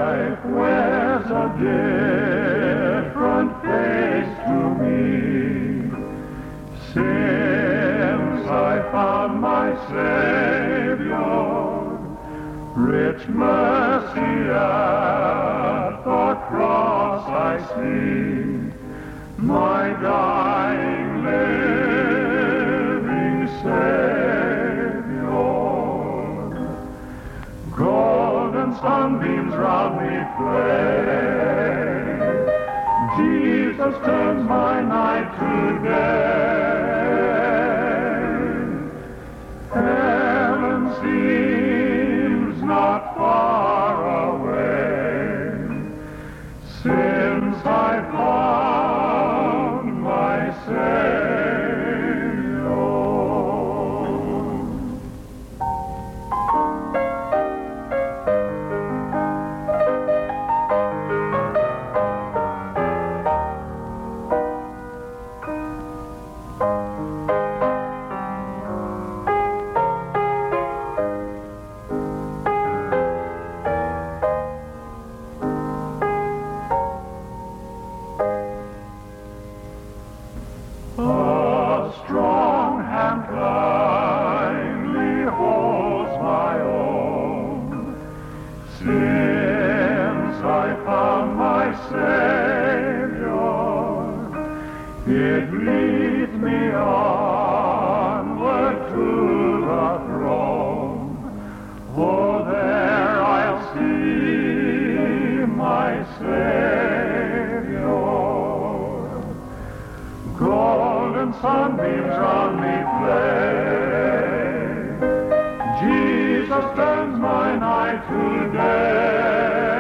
life wears a different face to me. Since I found my Savior, rich mercy at the cross I see, my dying, living Savior. Golden sunbeams round me play, Jesus turns my night to day. Heaven seems not far away, since I found my Savior. A strong hand kindly holds my own. Since I found my Savior, it leads me onward to the throne. Oh, there I'll see my Savior. Golden sunbeams round me play, Jesus turns my night to day.